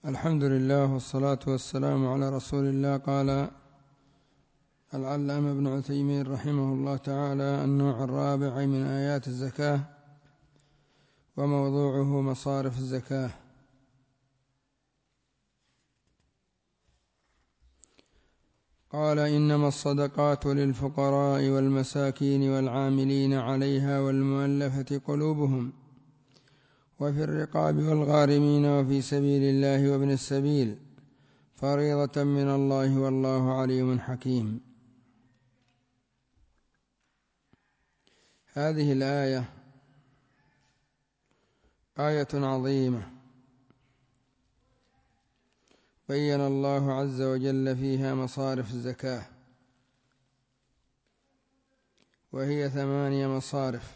الحمد لله والصلاة والسلام على رسول الله. قال العلامة ابن عثيمين رحمه الله تعالى: النوع الرابع من آيات الزكاة وموضوعه مصارف الزكاة. قال: إنما الصدقات للفقراء والمساكين والعاملين عليها والمؤلفة قلوبهم وفي الرقاب والغارمين وفي سبيل الله وابن السبيل فريضة من الله والله عليم حكيم. هذه الآية آية عظيمة بين الله عز وجل فيها مصارف الزكاة، وهي 8 مصارف،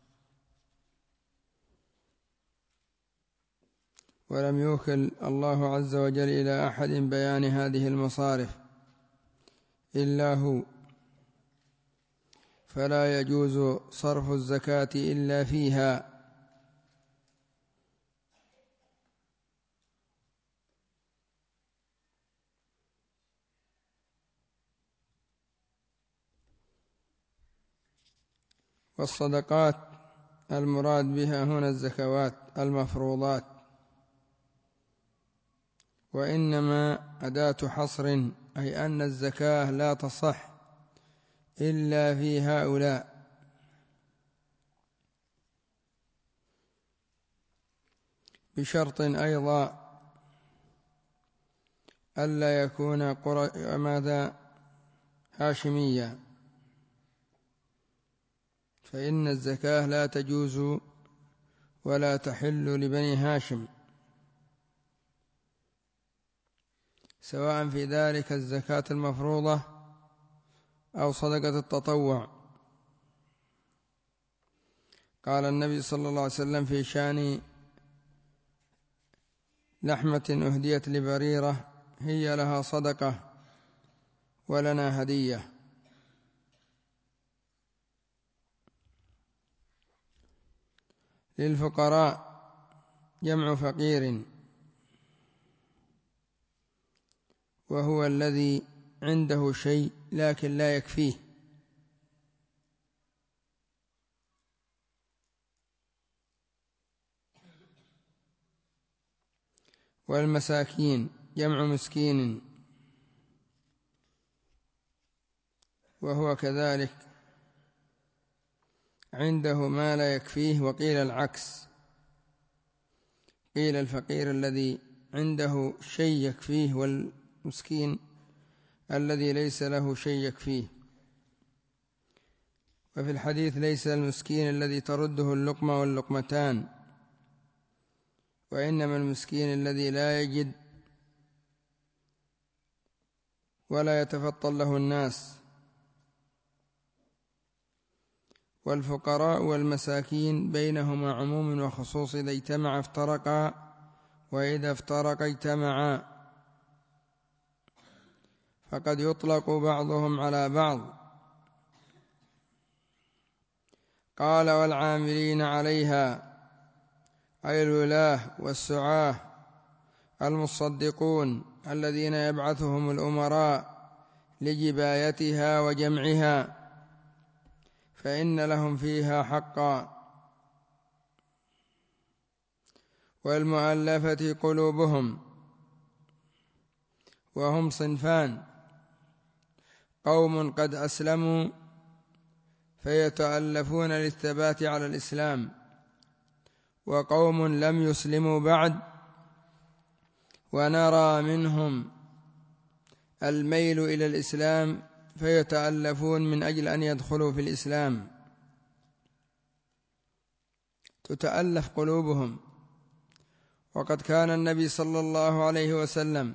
ولم يوكل الله عز وجل إلى أحد بيان هذه المصارف إلا هو، فلا يجوز صرف الزكاة إلا فيها. والصدقات المراد بها هنا الزكوات المفروضات، وإنما أداة حصر، أي أن الزكاة لا تصح إلا في هؤلاء. بشرط أيضا ألا يكون هاشميا، فإن الزكاة لا تجوز ولا تحل لبني هاشم، سواء في ذلك الزكاة المفروضة أو صدقة التطوع. قال النبي صلى الله عليه وسلم في شأن لحمة أهديت لبريرة: هي لها صدقة ولنا هدية. للفقراء جمع فقير، وهو الذي عنده شيء لكن لا يكفيه. والمساكين جمع مسكين، وهو كذلك عنده ما لا يكفيه. وقيل العكس، قيل الفقير الذي عنده شيء يكفيه، والمسكين الذي ليس له شيء يكفيه. وفي الحديث: ليس المسكين الذي ترده اللقمة واللقمتان، وإنما المسكين الذي لا يجد ولا يتفطن له الناس. والفقراء والمساكين بينهما عموم وخصوص، إذا اجتمع افترقا وإذا افترقا اجتمعا، فقد يطلق بعضهم على بعض. قال: والعاملين عليها، أي الولاة والسعاة المصدقون الذين يبعثهم الأمراء لجبايتها وجمعها، فإن لهم فيها حقا. والمؤلفة قلوبهم، وهم صنفان: قوم قد أسلموا فيتألفون للثبات على الإسلام، وقوم لم يسلموا بعد ونرى منهم الميل إلى الإسلام فيتألفون من أجل أن يدخلوا في الإسلام، تتألف قلوبهم. وقد كان النبي صلى الله عليه وسلم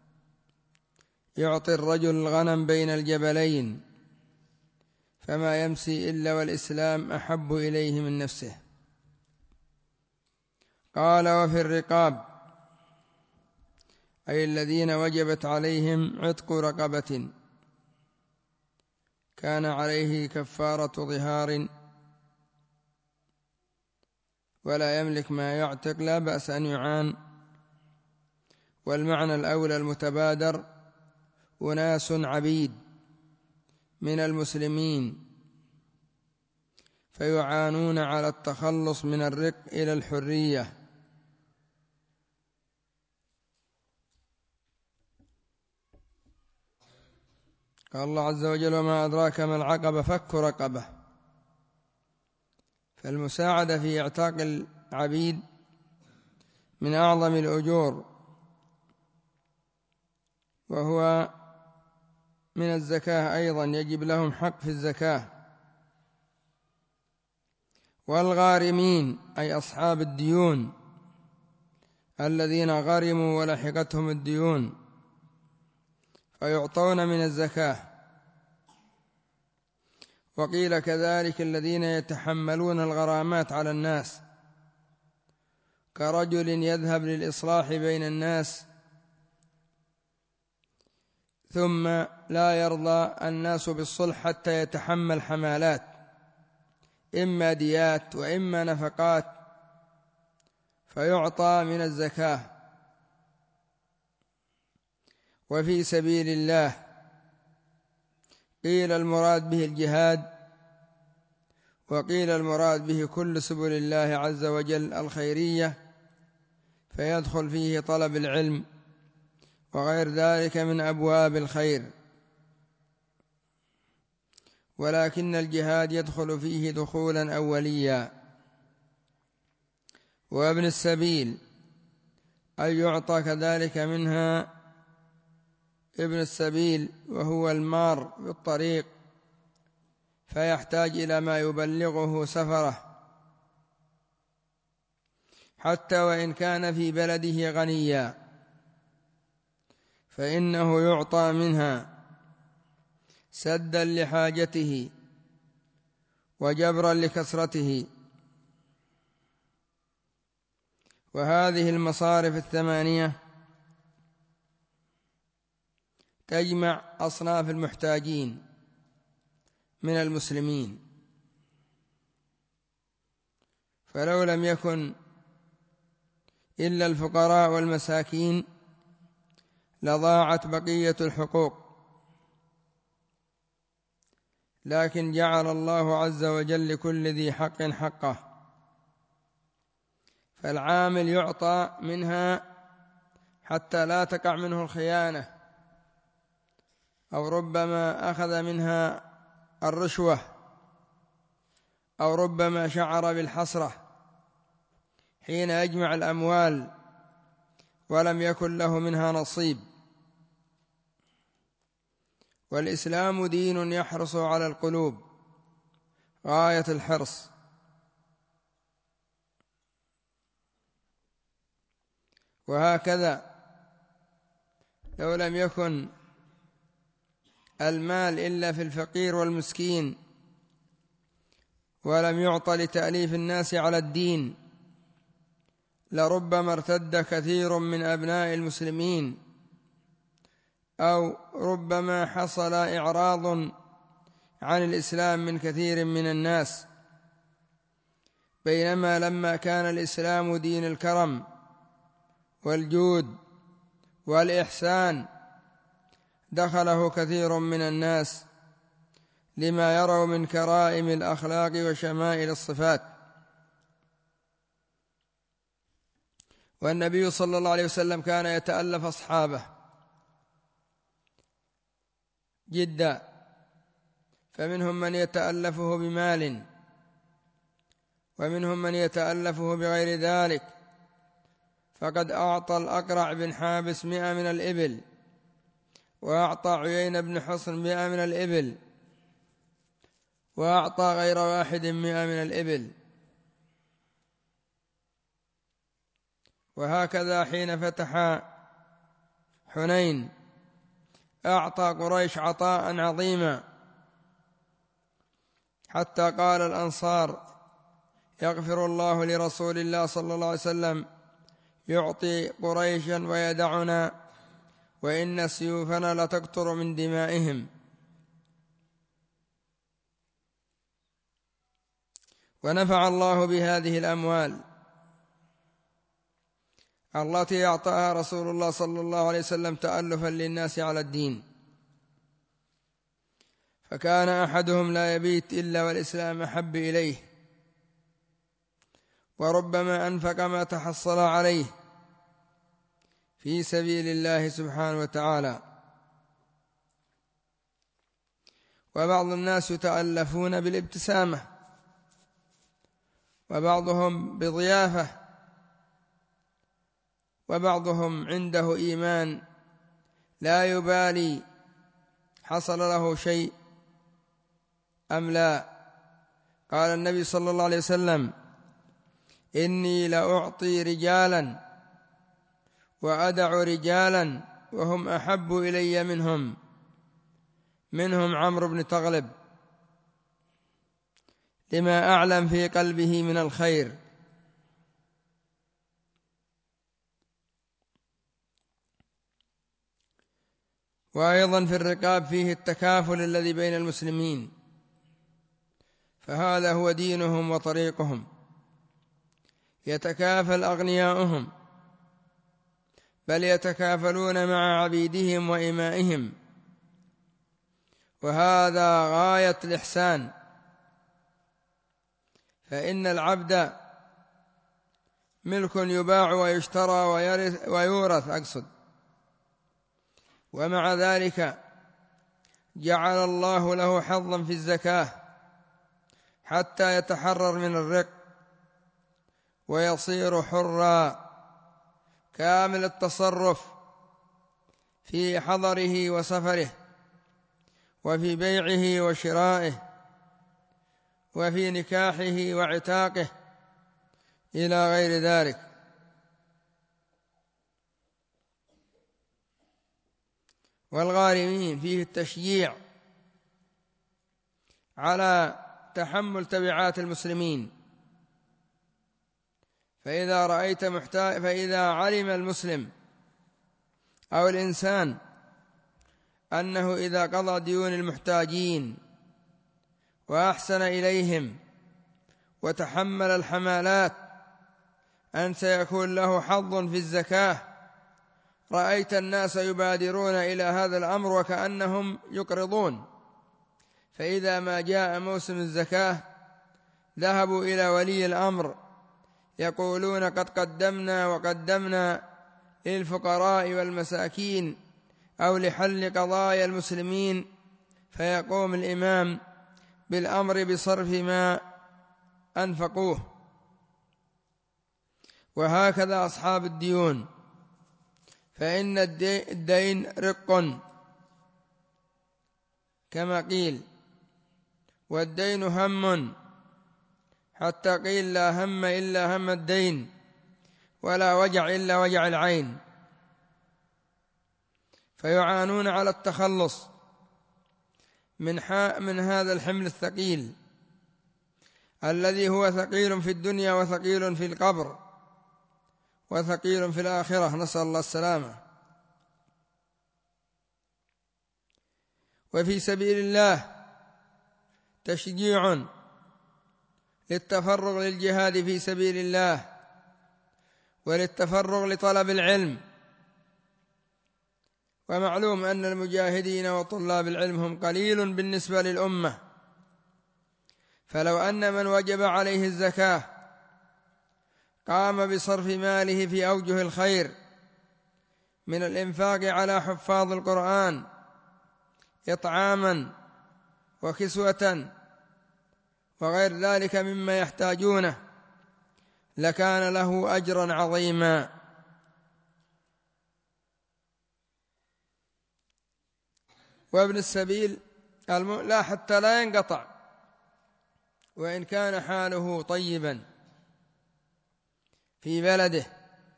يعطي الرجل الغنم بين الجبلين، فما يمسي إلا والإسلام أحب إليه من نفسه. قال: وفي الرقاب، أي الذين وجبت عليهم عتق رقبة كان عليه كفارة ظهار ولا يملك ما يعتق، لا بأس أن يعان والمعنى الأولى المتبادر أناس عبيد من المسلمين فيعانون على التخلص من الرق إلى الحرية. قال الله عز وجل: وما أدراك ما العقبة، فك رقبة. فالمساعدة في اعتاق العبيد من أعظم الأجور، وهو من الزكاة أيضا، يجب لهم حق في الزكاة. والغارمين أي أصحاب الديون الذين غرموا ولحقتهم الديون فيعطون من الزكاة. وقيل كذلك الذين يتحملون الغرامات على الناس، كرجل يذهب للإصلاح بين الناس ثم لا يرضى الناس بالصلح حتى يتحمل حمالات، إما ديات وإما نفقات، فيعطى من الزكاة. وفي سبيل الله قيل المراد به الجهاد، وقيل المراد به كل سبل الله عز وجل الخيرية، فيدخل فيه طلب العلم وغير ذلك من أبواب الخير. ولكن الجهاد يدخل فيه دخولا أوليا. وابن السبيل أي يعطى كذلك منها ابن السبيل، وهو المار بالطريق فيحتاج إلى ما يبلغه سفره، حتى وإن كان في بلده غنيا فإنه يعطى منها سدا لحاجته وجبرا لكسرته. وهذه المصارف الثمانية تجمع أصناف المحتاجين من المسلمين، فلو لم يكن إلا الفقراء والمساكين لضاعت بقية الحقوق، لكن جعل الله عز وجل لكل ذي حق حقه، فالعامل يعطى منها حتى لا تقع منه الخيانة، أو ربما أخذ منها الرشوة، أو ربما شعر بالحسرة حين يجمع الأموال ولم يكن له منها نصيب. والإسلام دين يحرص على القلوب غاية الحرص، وهكذا لو لم يكن المال إلا في الفقير والمسكين ولم يعط لتأليف الناس على الدين لربما ارتد كثير من أبناء المسلمين، أو ربما حصل إعراض عن الإسلام من كثير من الناس. بينما لما كان الإسلام دين الكرم والجود والإحسان دخله كثير من الناس لما يروا من كرائم الأخلاق وشمائل الصفات. والنبي صلى الله عليه وسلم كان يتألف أصحابه جدا، فمنهم من يتألفه بمال، ومنهم من يتألفه بغير ذلك. فقد أعطى الأقرع بن حابس 100 من الإبل، وأعطى عيين بن حصن 100 من الإبل، وأعطى غير واحد 100 من الإبل. وهكذا حين فتح حنين أعطى قريش عطاء عظيما، حتى قال الأنصار: يغفر الله لرسول الله صلى الله عليه وسلم يعطي قريشا ويدعنا، وإن سيوفنا لتقطر من دمائهم. ونفع الله بهذه الأموال التي أعطاها رسول الله صلى الله عليه وسلم تألفا للناس على الدين، فكان أحدهم لا يبيت إلا والإسلام أحب إليه، وربما أنفق ما تحصل عليه في سبيل الله سبحانه وتعالى. وبعض الناس يتألفون بالابتسامة، وبعضهم بضيافة، وبعضهم عنده إيمان لا يبالي حصل له شيء أم لا. قال النبي صلى الله عليه وسلم: إني لأعطي رجالا وأدع رجالا وهم أحب إلي منهم عمرو بن تغلب، لما أعلم في قلبه من الخير. وأيضا في الرقاب فيه التكافل الذي بين المسلمين، فهذا هو دينهم وطريقهم، يتكافل أغنياؤهم، بل يتكافلون مع عبيدهم وإمائهم، وهذا غاية الإحسان. فإن العبد ملك يباع ويشترى ويورث ومع ذلك جعل الله له حظا في الزكاة حتى يتحرر من الرق ويصير حرا كامل التصرف في حضره وسفره، وفي بيعه وشرائه، وفي نكاحه وعتاقه إلى غير ذلك. والغارمين فيه التشجيع على تحمل تبعات المسلمين، فإذا علم المسلم أو الإنسان أنه إذا قضى ديون المحتاجين وأحسن إليهم وتحمل الحمالات أن سيكون له حظ في الزكاة، رأيت الناس يبادرون إلى هذا الأمر وكأنهم يقرضون، فإذا ما جاء موسم الزكاة ذهبوا إلى ولي الأمر يقولون: قد قدمنا للفقراء والمساكين أو لحل قضايا المسلمين، فيقوم الإمام بالأمر بصرف ما أنفقوه. وهكذا أصحاب الديون، فإن الدين رق كما قيل، والدين هم، حتى قيل: لا هم إلا هم الدين، ولا وجع إلا وجع العين. فيعانون على التخلص من هذا الحمل الثقيل الذي هو ثقيل في الدنيا وثقيل في القبر وثقيل في الآخرة، نسأل الله السلامة. وفي سبيل الله تشجيع للتفرغ للجهاد في سبيل الله وللتفرغ لطلب العلم. ومعلوم أن المجاهدين وطلاب العلم هم قليل بالنسبة للأمة، فلو أن من وجب عليه الزكاة قام بصرف ماله في أوجه الخير من الإنفاق على حفاظ القرآن إطعاما وكسوة وغير ذلك مما يحتاجونه، لكان له أجرا عظيما. وابن السبيل لا حتى لا ينقطع وإن كان حاله طيبا في بلده،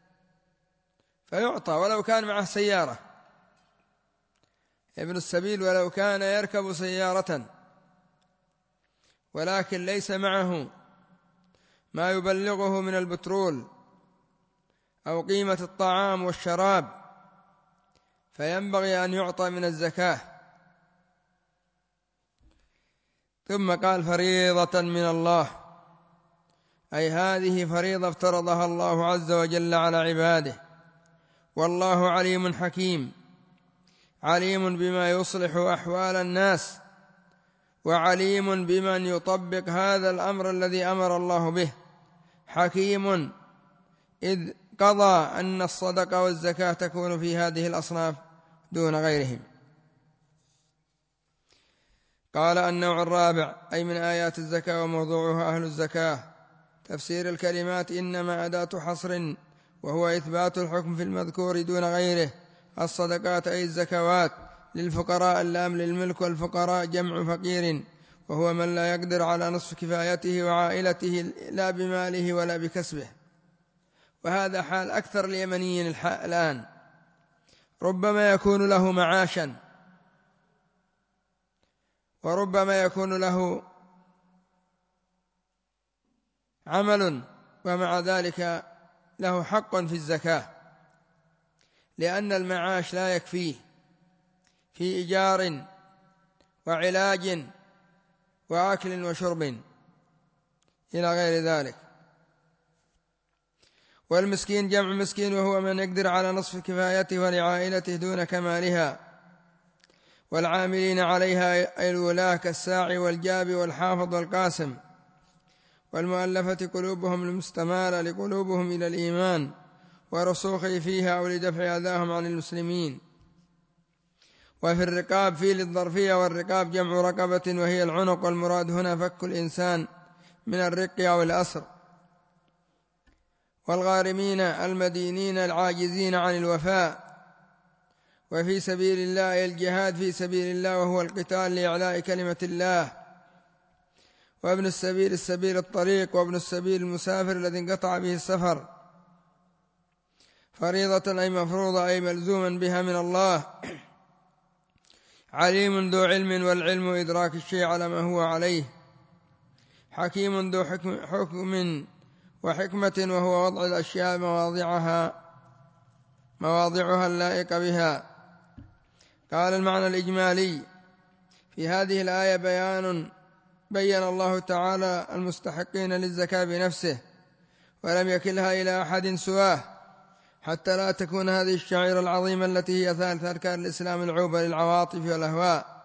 فيعطى ولو كان معه سيارة. ابن السبيل ولو كان يركب سيارة ولكن ليس معه ما يبلغه من البترول أو قيمة الطعام والشراب، فينبغي أن يعطى من الزكاة. ثم قال: فريضة من الله، أي هذه فريضة افترضها الله عز وجل على عباده، والله عليم حكيم، عليم بما يصلح أحوال الناس، وعليم بمن يطبق هذا الأمر الذي أمر الله به، حكيم إذ قضى أن الصدقة والزكاة تكون في هذه الأصناف دون غيرهم. قال النوع الرابع، أي من آيات الزكاة وموضوعها أهل الزكاة. تفسير الكلمات إنما أداة حصر، وهو إثبات الحكم في المذكور دون غيره. الصدقات أي الزكوات للفقراء اللام للملك، والفقراء جمع فقير، وهو من لا يقدر على نصف كفايته وعائلته لا بماله ولا بكسبه. وهذا حال أكثر اليمنيين الآن، ربما يكون له معاشا، وربما يكون له عمل، ومع ذلك له حق في الزكاة، لأن المعاش لا يكفيه في إيجار وعلاج وأكل وشرب إلى غير ذلك. والمسكين جمع مسكين، وهو من يقدر على نصف كفايته ولعائلته دون كمالها. والعاملين عليها أي الولاة كالساعي والجابي والحافظ والقاسم. والمؤلفة قلوبهم المستمالة لقلوبهم إلى الإيمان ورسوخه فيها أو لدفع أذاهم عن المسلمين. وفي الرقاب في للظرفية، والرقاب جمع رقبة وهي العنق، والمراد هنا فك الإنسان من الرق أو الأسر. والغارمين المدينين العاجزين عن الوفاء. وفي سبيل الله الجهاد في سبيل الله، وهو القتال لإعلاء كلمة الله. وابن السبيل السبيل الطريق، وابن السبيل المسافر الذي انقطع به السفر. فريضة أي مفروضة أي ملزوما بها من الله. عليم ذو علم، والعلم إدراك الشيء على ما هو عليه. حكيم ذو حكم وحكمة، وهو وضع الأشياء مواضعها اللائق بها. قال المعنى الإجمالي في هذه الآية بيّن الله تعالى المستحقين للزكاة بنفسه، ولم يكلها إلى أحد سواه، حتى لا تكون هذه الشعيرة العظيمة التي هي ثالث أركان الإسلام العوبة للعواطف والأهواء،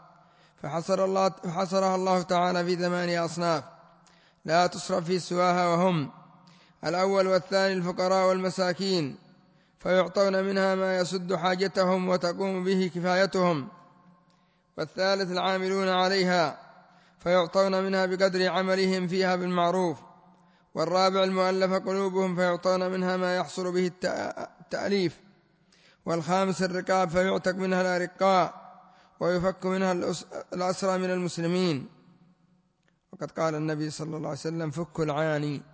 فحصرها الله تعالى في 8 أصناف لا تصرف في سواها، وهم: الأول والثاني الفقراء والمساكين، فيعطون منها ما يسد حاجتهم وتقوم به كفايتهم. والثالث العاملون عليها، فيعطون منها بقدر عملهم فيها بالمعروف. والرابع المؤلف قلوبهم، فيعطون منها ما يحصل به التأليف. والخامس الرقاب، فيعتق منها الأرقاء ويفك منها الأسرى من المسلمين. وقد قال النبي صلى الله عليه وسلم: فكوا العاني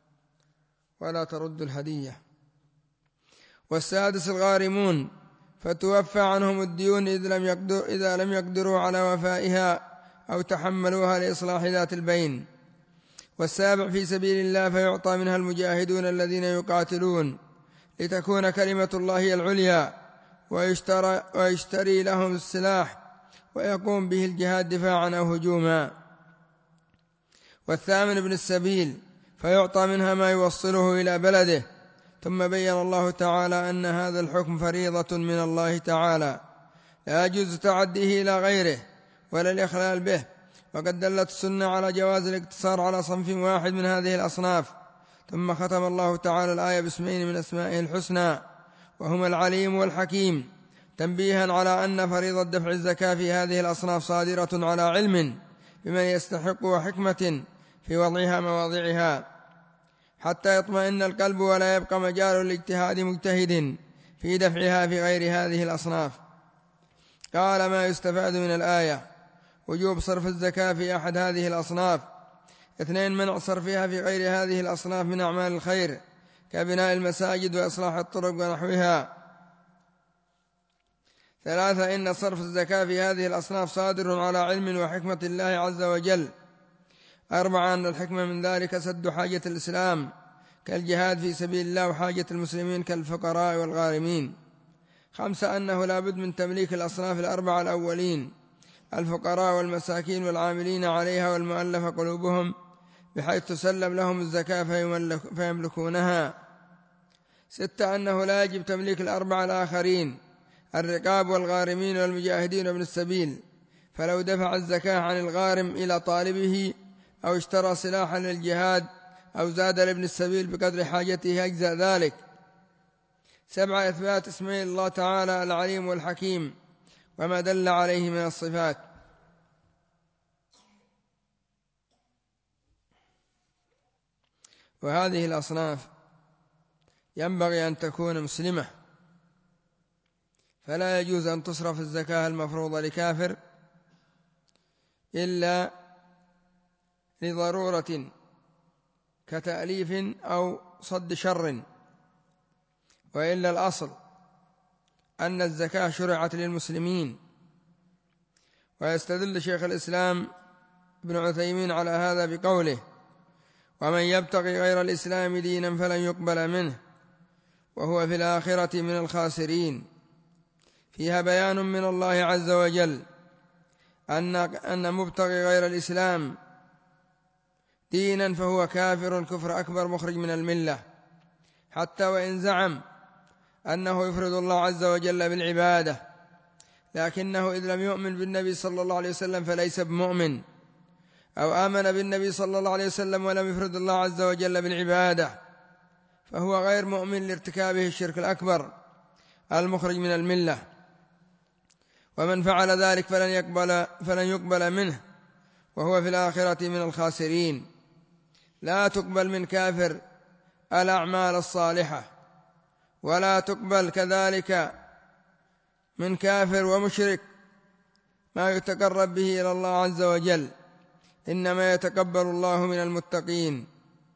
ولا تردوا الهدية. والسادس الغارمون، فتوفى عنهم الديون إذا لم يقدروا على وفائها أو تحملوها لإصلاح ذات البين. والسابع في سبيل الله، فيعطى منها المجاهدون الذين يقاتلون لتكون كلمة الله هي العليا، ويشتري لهم السلاح ويقوم به الجهاد دفاعا أو هجوما. والثامن ابن السبيل، فيعطى منها ما يوصله إلى بلده. ثم بين الله تعالى أن هذا الحكم فريضة من الله تعالى، لا يجوز تعديه إلى غيره ولا الإخلال به. وقد دلت السنة على جواز الاقتصار على صنف واحد من هذه الأصناف. ثم ختم الله تعالى الآية باسمين من أسمائه الحسنى، وهما العليم والحكيم، تنبيها على أن فريضة دفع الزكاة في هذه الأصناف صادرة على علم بمن يستحق وحكمة في وضعها مواضعها، حتى يطمئن القلب ولا يبقى مجال لاجتهاد مجتهد في دفعها في غير هذه الأصناف. قال: ما يستفاد من الآية: وجوب صرف الزكاة في أحد هذه الأصناف. 2 منع صرفها في غير هذه الأصناف من أعمال الخير كبناء المساجد وإصلاح الطرق ونحوها. 3 إن صرف الزكاة في هذه الأصناف صادر على علم وحكمة الله عز وجل. 4 أن الحكمة من ذلك سد حاجة الإسلام كالجهاد في سبيل الله، وحاجة المسلمين كالفقراء والغارمين. 5 أنه لا بد من تمليك الأصناف 4 الأولين: الفقراء والمساكين والعاملين عليها والمؤلف قلوبهم، بحيث تسلم لهم الزكاة فيملكونها. 6 أنه لا يجب تمليك الأربعة الآخرين الرقاب والغارمين والمجاهدين وابن السبيل، فلو دفع الزكاة عن الغارم إلى طالبه أو اشترى سلاحا للجهاد أو زاد لابن السبيل بقدر حاجته أجزأ ذلك. 7 إثبات اسمي الله تعالى العليم والحكيم وما دل عليه من الصفات. وهذه الأصناف ينبغي أن تكون مسلمة، فلا يجوز أن تصرف الزكاة المفروضة لكافر إلا لضرورة كتأليف أو صد شر، وإلا الأصل أن الزكاة شرعت للمسلمين. ويستدل شيخ الإسلام ابن عثيمين على هذا بقوله: ومن يبتغي غير الإسلام دينا فلن يقبل منه وهو في الآخرة من الخاسرين. فيها بيان من الله عز وجل أن مبتغي غير الإسلام دينا فهو كافر كفر أكبر مخرج من الملة، حتى وإن زعم أنه يفرد الله عز وجل بالعبادة، لكنه إذ لم يؤمن بالنبي صلى الله عليه وسلم فليس بمؤمن، أو آمن بالنبي صلى الله عليه وسلم ولم يفرد الله عز وجل بالعبادة فهو غير مؤمن لارتكابه الشرك الأكبر المخرج من الملة. ومن فعل ذلك فلن يقبل منه وهو في الآخرة من الخاسرين. لا تقبل من كافر الأعمال الصالحة، ولا تقبل كذلك من كافر ومشرك ما يتقرب به إلى الله عز وجل، إنما يتقبل الله من المتقين.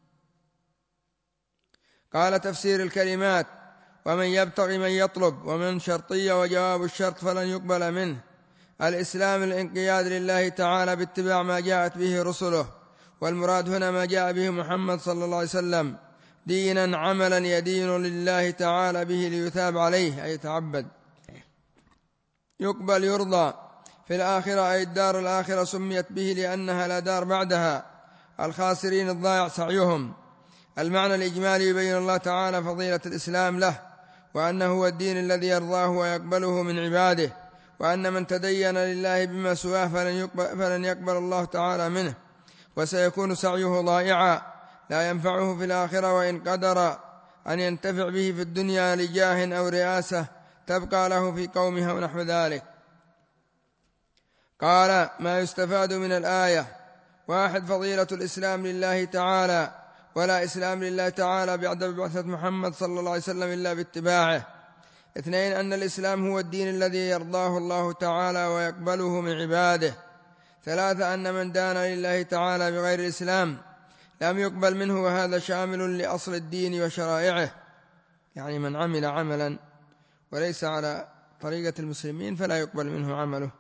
قال تفسير الكلمات: ومن يبتغي من يطلب، ومن شرطية وجواب الشرط فلن يقبل منه. الإسلام الانقياد لله تعالى باتباع ما جاءت به رسله، والمراد هنا ما جاء به محمد صلى الله عليه وسلم دينا عملا يدين لله تعالى به ليثاب عليه أي يتعبد. يقبل يرضى في الآخرة أي الدار الآخرة سميت به لأنها لا دار بعدها، الخاسرين الضائع سعيهم. المعنى الإجمالي يبين الله تعالى فضيلة الإسلام له، وأنه هو الدين الذي يرضاه ويقبله من عباده، وأن من تدين لله بما سواه فلن يقبل الله تعالى منه، وسيكون سعيه ضائعا لا ينفعه في الآخرة، وإن قدر أن ينتفع به في الدنيا لجاه أو رئاسة تبقى له في قومها ونحو ذلك. قال: ما يستفاد من الآية: 1 فضيلة الإسلام لله تعالى، ولا إسلام لله تعالى بعد بعثة محمد صلى الله عليه وسلم إلا باتباعه. 2 أن الإسلام هو الدين الذي يرضاه الله تعالى ويقبله من عباده. 3 أن من دان لله تعالى بغير الإسلام لم يقبل منه، وهذا شامل لأصل الدين وشرائعه، يعني من عمل عملا وليس على طريقة المسلمين فلا يقبل منه عمله.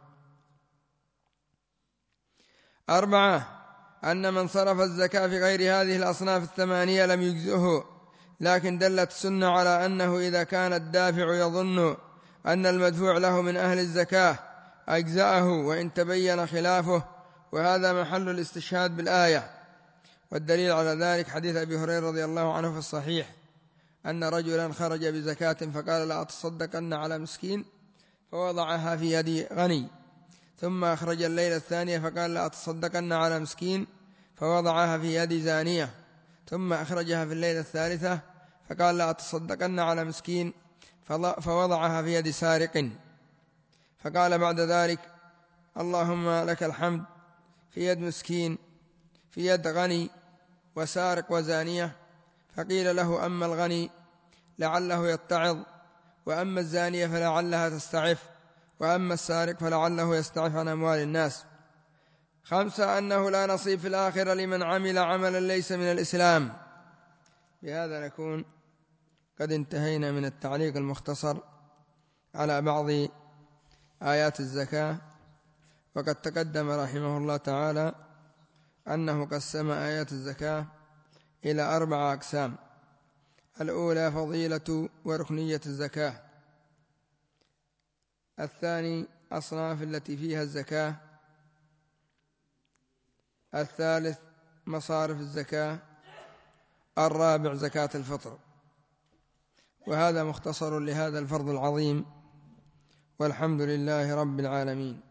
4 أن من صرف الزكاة في غير هذه الأصناف 8 لم يجزئه، لكن دلت السنة على أنه إذا كان الدافع يظن أن المدفوع له من أهل الزكاة أجزأه وإن تبين خلافه، وهذا محل الاستشهاد بالآية. والدليل على ذلك حديث أبي هريرة رضي الله عنه في الصحيح أن رجلا خرج بزكاة فقال: لا أتصدقن على مسكين، فوضعها في يد غني. ثم أخرج الليلة الثانية فقال: لا أتصدقن على مسكين، فوضعها في يد زانية. ثم أخرجها في الليلة الثالثة فقال: لا أتصدقن على مسكين، فوضعها في يد سارق. فقال بعد ذلك: اللهم لك الحمد، في يد مسكين، في يد غني، وسارق وزانية. فقيل له: أما الغني لعله يتعظ، وأما الزانية فلعلها تستعف، وأما السارق فلعله يستعف عن أموال الناس. 5 أنه لا نصيب في الآخرة لمن عمل عملا ليس من الإسلام. بهذا نكون قد انتهينا من التعليق المختصر على بعض آيات الزكاة. وقد تقدم رحمه الله تعالى أنه قسم آيات الزكاة إلى 4 أقسام: الأولى فضيلة وركنية الزكاة، الثاني أصناف التي فيها الزكاة، الثالث مصارف الزكاة، الرابع زكاة الفطر. وهذا مختصر لهذا الفرض العظيم، والحمد لله رب العالمين.